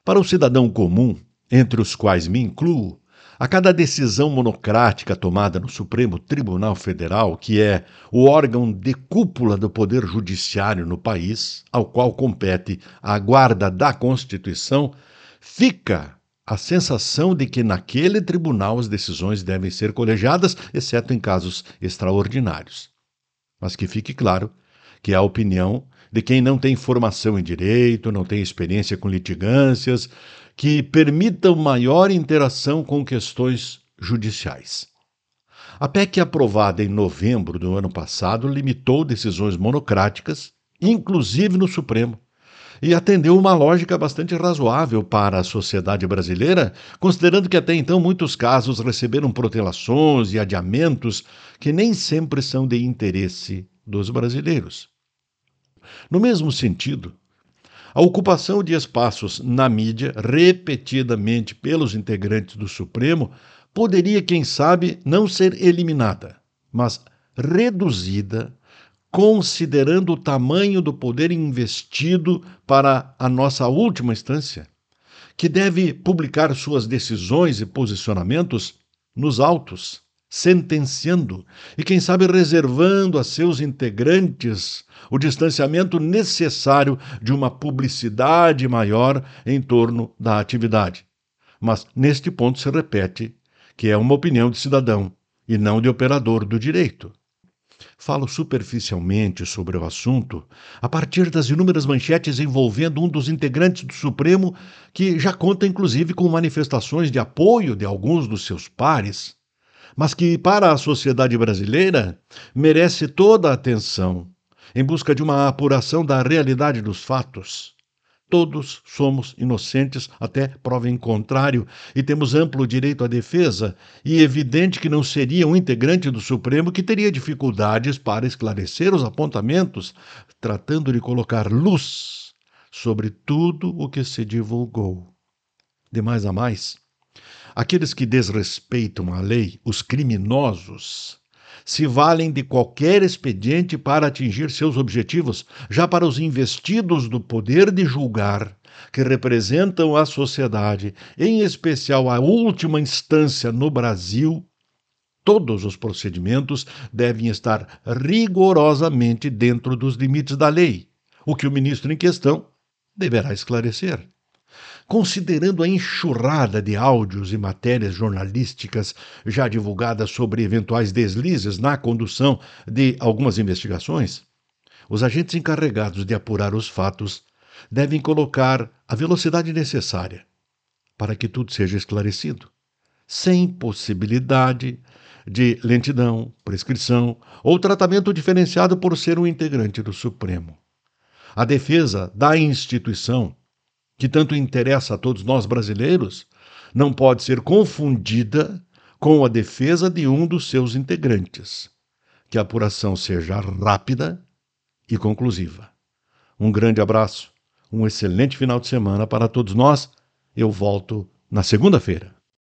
Para o cidadão comum, entre os quais me incluo, a cada decisão monocrática tomada no Supremo Tribunal Federal, que é o órgão de cúpula do Poder Judiciário no país, ao qual compete a guarda da Constituição, fica a sensação de que naquele tribunal as decisões devem ser colegiadas, exceto em casos extraordinários. Mas que fique claro que é a opinião de quem não tem formação em direito, não tem experiência com litigâncias, que permitam maior interação com questões judiciais. A PEC aprovada em novembro do ano passado limitou decisões monocráticas, inclusive no Supremo, e atendeu uma lógica bastante razoável para a sociedade brasileira, considerando que até então muitos casos receberam protelações e adiamentos que nem sempre são de interesse dos brasileiros. No mesmo sentido, a ocupação de espaços na mídia, repetidamente pelos integrantes do Supremo, poderia, quem sabe, não ser eliminada, mas reduzida, considerando o tamanho do poder investido para a nossa última instância, que deve publicar suas decisões e posicionamentos nos autos, sentenciando e, quem sabe, reservando a seus integrantes o distanciamento necessário de uma publicidade maior em torno da atividade. Mas, neste ponto, se repete que é uma opinião de cidadão e não de operador do direito. Falo superficialmente sobre o assunto a partir das inúmeras manchetes envolvendo um dos integrantes do Supremo, que já conta inclusive com manifestações de apoio de alguns dos seus pares, mas que, para a sociedade brasileira, merece toda a atenção em busca de uma apuração da realidade dos fatos. Todos somos inocentes até prova em contrário e temos amplo direito à defesa, e evidente que não seria um integrante do Supremo que teria dificuldades para esclarecer os apontamentos, tratando de colocar luz sobre tudo o que se divulgou. De mais a mais, aqueles que desrespeitam a lei, os criminosos, se valem de qualquer expediente para atingir seus objetivos. Já para os investidos do poder de julgar, que representam a sociedade, em especial a última instância no Brasil, todos os procedimentos devem estar rigorosamente dentro dos limites da lei, o que o ministro em questão deverá esclarecer. Considerando a enxurrada de áudios e matérias jornalísticas já divulgadas sobre eventuais deslizes na condução de algumas investigações, os agentes encarregados de apurar os fatos devem colocar a velocidade necessária para que tudo seja esclarecido, sem possibilidade de lentidão, prescrição ou tratamento diferenciado por ser um integrante do Supremo. A defesa da instituição, que tanto interessa a todos nós brasileiros, não pode ser confundida com a defesa de um dos seus integrantes. Que a apuração seja rápida e conclusiva. Um grande abraço, um excelente final de semana para todos nós. Eu volto na segunda-feira.